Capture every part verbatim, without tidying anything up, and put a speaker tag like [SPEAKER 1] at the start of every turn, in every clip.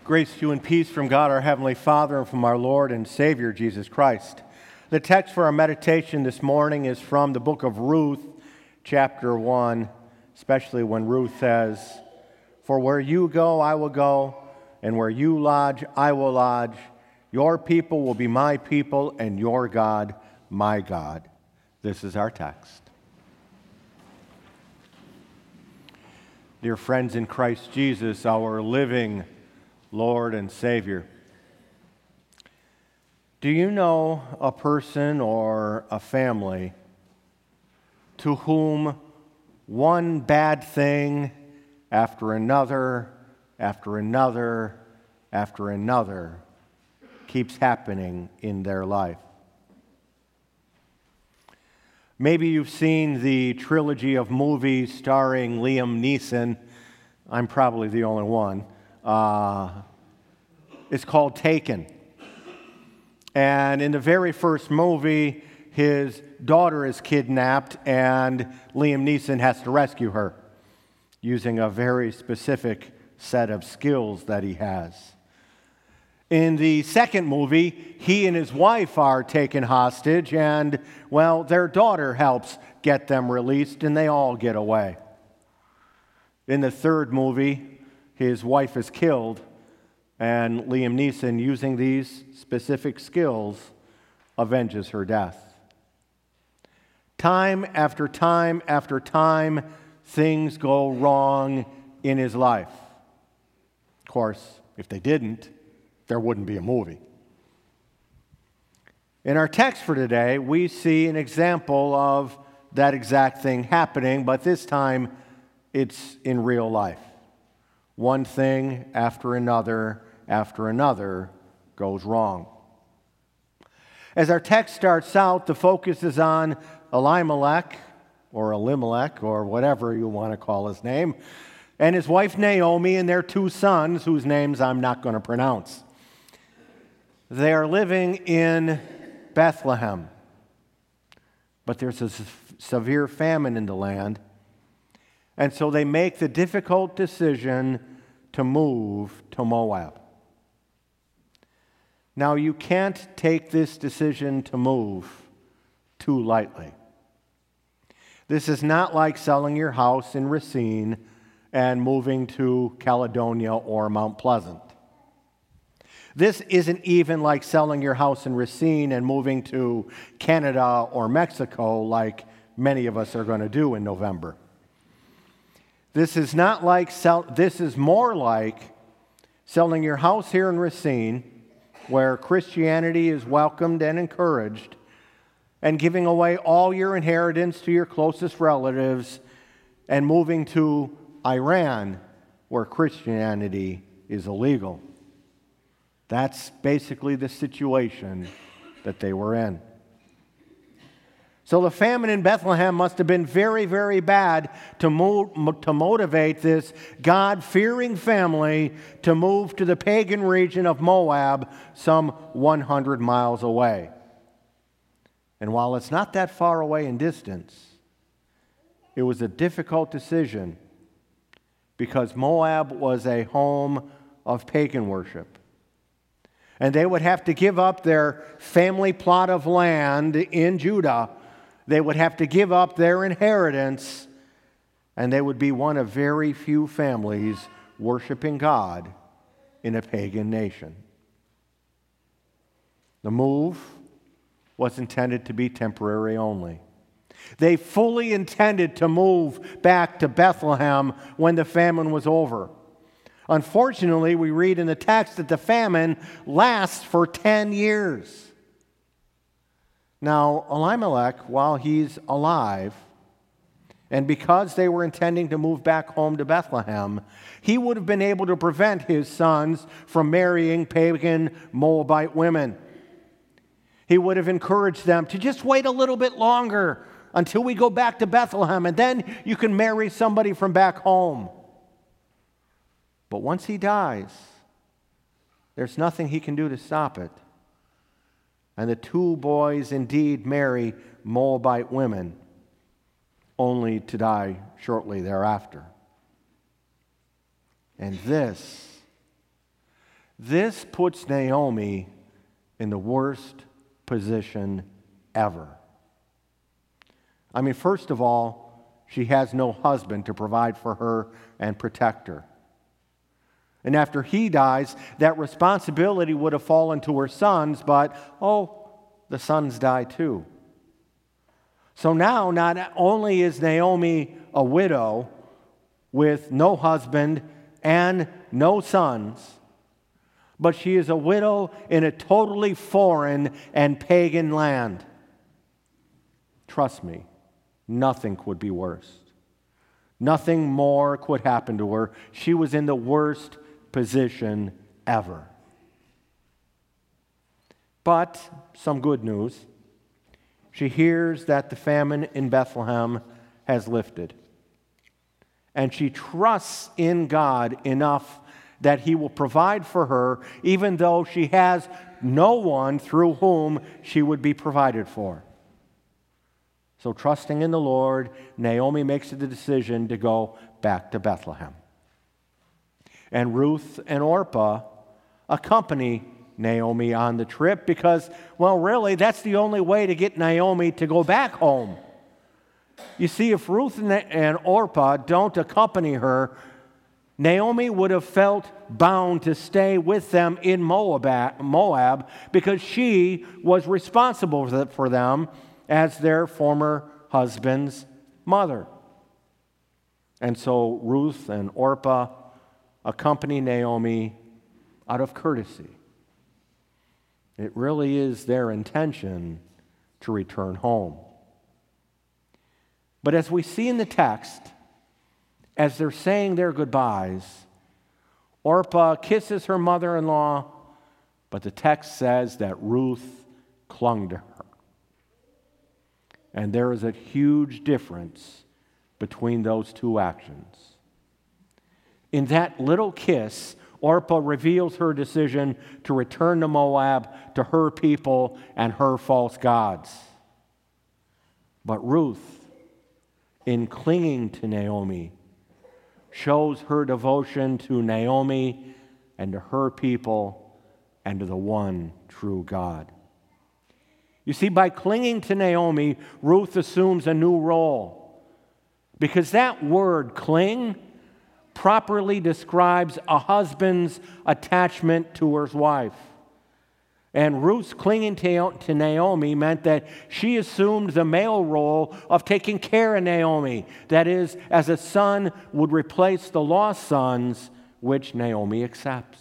[SPEAKER 1] Grace to you and peace from God our Heavenly Father and from our Lord and Savior Jesus Christ. The text for our meditation this morning is from the book of Ruth, chapter one, especially when Ruth says, "For where you go, I will go, and where you lodge, I will lodge. Your people will be my people, and your God, my God." This is our text. Dear friends in Christ Jesus, our living Lord and Savior, do you know a person or a family to whom one bad thing after another, after another, after another keeps happening in their life? Maybe you've seen the trilogy of movies starring Liam Neeson. I'm probably the only one. Uh, it's called Taken. And in the very first movie, his daughter is kidnapped and Liam Neeson has to rescue her using a very specific set of skills that he has. In the second movie, he and his wife are taken hostage and, well, their daughter helps get them released and they all get away. In the third movie, his wife is killed, and Liam Neeson, using these specific skills, avenges her death. Time after time after time, things go wrong in his life. Of course, if they didn't, there wouldn't be a movie. In our text for today, we see an example of that exact thing happening, but this time it's in real life. One thing after another after another goes wrong. As our text starts out, the focus is on Elimelech, or Elimelech, or whatever you want to call his name, and his wife Naomi and their two sons, whose names I'm not going to pronounce. They are living in Bethlehem, but there's a severe famine in the land. And so they make the difficult decision to move to Moab. Now, you can't take this decision to move too lightly. This is not like selling your house in Racine and moving to Caledonia or Mount Pleasant. This isn't even like selling your house in Racine and moving to Canada or Mexico like many of us are going to do in November. This is not like sell, this is more like selling your house here in Racine, where Christianity is welcomed and encouraged, and giving away all your inheritance to your closest relatives, and moving to Iran, where Christianity is illegal. That's basically the situation that they were in. So the famine in Bethlehem must have been very, very bad to, move, to motivate this God-fearing family to move to the pagan region of Moab, some one hundred miles away. And while it's not that far away in distance, it was a difficult decision because Moab was a home of pagan worship. And they would have to give up their family plot of land in Judah. They would have to give up their inheritance, and they would be one of very few families worshiping God in a pagan nation. The move was intended to be temporary only. They fully intended to move back to Bethlehem when the famine was over. Unfortunately, we read in the text that the famine lasts for ten years. Now, Elimelech, while he's alive, and because they were intending to move back home to Bethlehem, he would have been able to prevent his sons from marrying pagan Moabite women. He would have encouraged them to just wait a little bit longer until we go back to Bethlehem, and then you can marry somebody from back home. But once he dies, there's nothing he can do to stop it. And the two boys indeed marry Moabite women, only to die shortly thereafter. And this, This puts Naomi in the worst position ever. I mean, first of all, she has no husband to provide for her and protect her. And after he dies, that responsibility would have fallen to her sons, but, oh, the sons die too. So now, not only is Naomi a widow with no husband and no sons, but she is a widow in a totally foreign and pagan land. Trust me, nothing could be worse. Nothing more could happen to her. She was in the worst position ever. But some good news. She hears that the famine in Bethlehem has lifted. And she trusts in God enough that He will provide for her, even though she has no one through whom she would be provided for. So trusting in the Lord, Naomi makes the decision to go back to Bethlehem. And Ruth and Orpah accompany Naomi on the trip because, well, really, that's the only way to get Naomi to go back home. You see, if Ruth and Orpah don't accompany her, Naomi would have felt bound to stay with them in Moab because she was responsible for them as their former husband's mother. And so Ruth and Orpah accompany Naomi out of courtesy. It really is their intention to return home. But as we see in the text, as they're saying their goodbyes, Orpah kisses her mother-in-law, but the text says that Ruth clung to her. And there is a huge difference between those two actions. In that little kiss, Orpah reveals her decision to return to Moab, to her people and her false gods. But Ruth, in clinging to Naomi, shows her devotion to Naomi and to her people and to the one true God. You see, by clinging to Naomi, Ruth assumes a new role. Because that word, cling, properly describes a husband's attachment to his wife. And Ruth's clinging to Naomi meant that she assumed the male role of taking care of Naomi. That is, as a son would replace the lost sons, which Naomi accepts.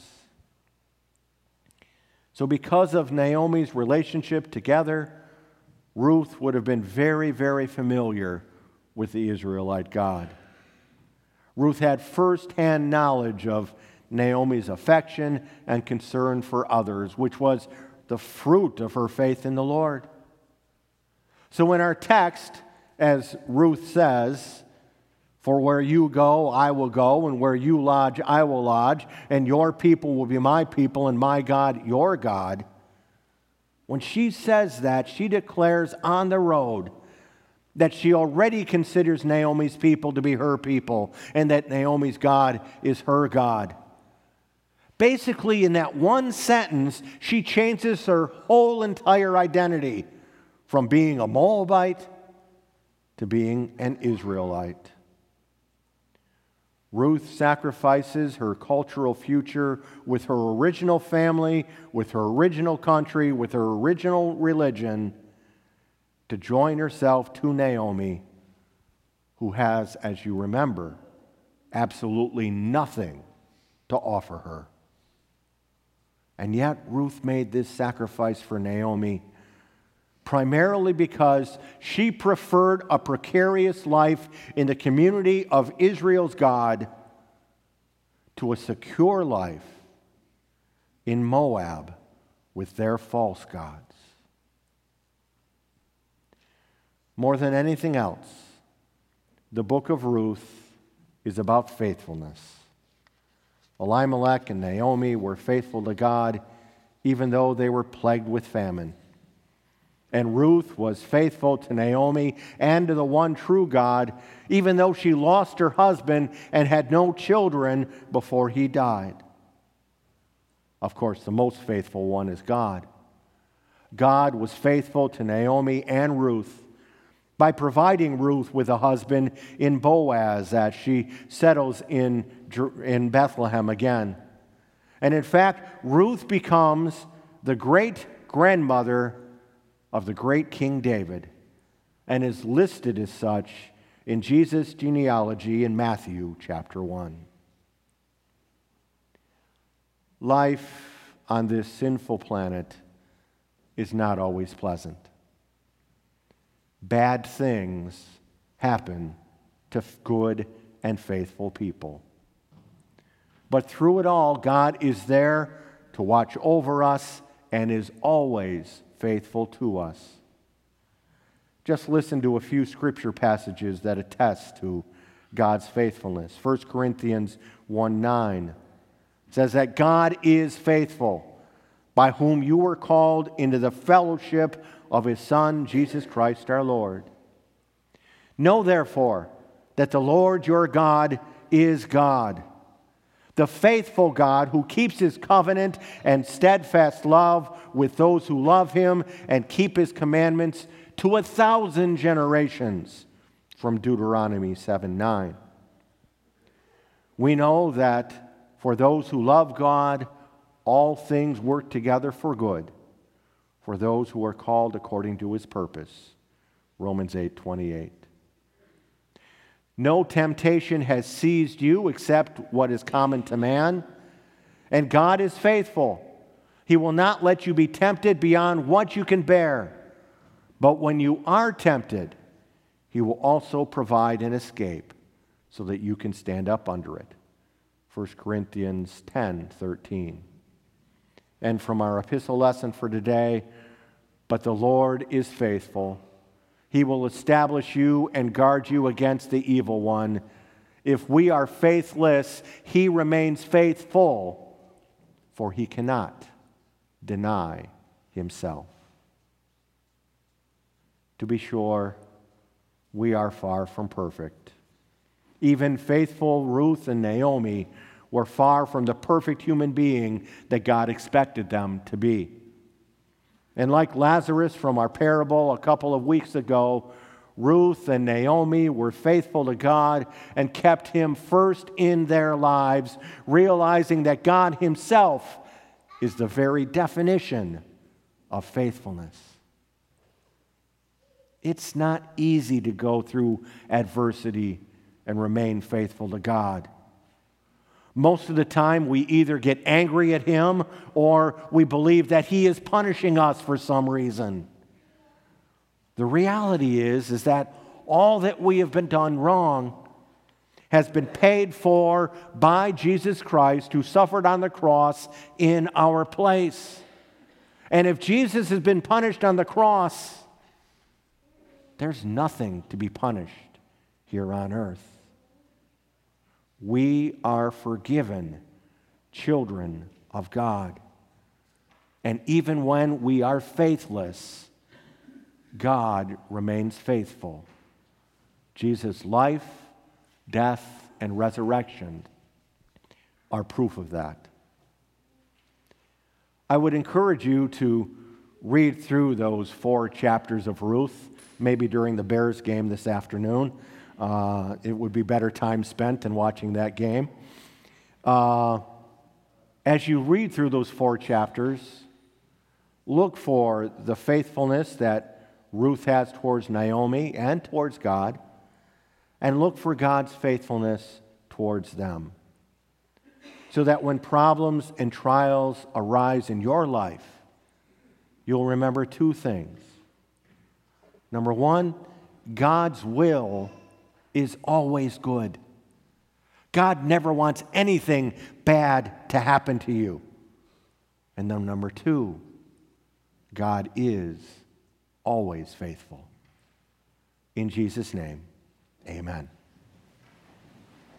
[SPEAKER 1] So because of Naomi's relationship together, Ruth would have been very, very familiar with the Israelite God. Ruth had first-hand knowledge of Naomi's affection and concern for others, which was the fruit of her faith in the Lord. So in our text, as Ruth says, "For where you go, I will go, and where you lodge, I will lodge, and your people will be my people, and my God, your God." When she says that, she declares on the road that she already considers Naomi's people to be her people, and that Naomi's God is her God. Basically, in that one sentence, she changes her whole entire identity from being a Moabite to being an Israelite. Ruth sacrifices her cultural future with her original family, with her original country, with her original religion to join herself to Naomi, who has, as you remember, absolutely nothing to offer her. And yet Ruth made this sacrifice for Naomi primarily because she preferred a precarious life in the community of Israel's God to a secure life in Moab with their false gods. More than anything else, the book of Ruth is about faithfulness. Elimelech and Naomi were faithful to God even though they were plagued with famine. And Ruth was faithful to Naomi and to the one true God, even though she lost her husband and had no children before he died. Of course, the most faithful one is God. God was faithful to Naomi and Ruth by providing Ruth with a husband in Boaz as she settles in, in Bethlehem again. And in fact, Ruth becomes the great-grandmother of the great King David and is listed as such in Jesus' genealogy in Matthew chapter one. Life on this sinful planet is not always pleasant. Bad things happen to good and faithful people. But through it all, God is there to watch over us and is always faithful to us. Just listen to a few scripture passages that attest to God's faithfulness. First Corinthians one nine says that God is faithful, by whom you were called into the fellowship of His Son, Jesus Christ our Lord. Know therefore that the Lord your God is God, the faithful God who keeps His covenant and steadfast love with those who love Him and keep His commandments to a thousand generations, from Deuteronomy seven nine. We know that for those who love God, all things work together for good, for those who are called according to His purpose, Romans eight twenty-eight. No temptation has seized you except what is common to man, and God is faithful. He will not let you be tempted beyond what you can bear. But when you are tempted, He will also provide an escape so that you can stand up under it. First Corinthians ten thirteen. And from our epistle lesson for today, but the Lord is faithful. He will establish you and guard you against the evil one. If we are faithless, He remains faithful, for He cannot deny Himself. To be sure, we are far from perfect. Even faithful Ruth and Naomi were far from the perfect human being that God expected them to be. And like Lazarus from our parable a couple of weeks ago, Ruth and Naomi were faithful to God and kept Him first in their lives, realizing that God Himself is the very definition of faithfulness. It's not easy to go through adversity and remain faithful to God. Most of the time, we either get angry at Him or we believe that He is punishing us for some reason. The reality is, is that all that we have been done wrong has been paid for by Jesus Christ, who suffered on the cross in our place. And if Jesus has been punished on the cross, there's nothing to be punished here on earth. We are forgiven children of God. And even when we are faithless, God remains faithful. Jesus' life, death, and resurrection are proof of that. I would encourage you to read through those four chapters of Ruth, maybe during the Bears game this afternoon. Uh, it would be better time spent than watching that game. Uh, as you read through those four chapters, look for the faithfulness that Ruth has towards Naomi and towards God, and look for God's faithfulness towards them, so that when problems and trials arise in your life, you'll remember two things. Number one, God's will is always good. God never wants anything bad to happen to you. And then number two, God is always faithful. In Jesus' name, amen.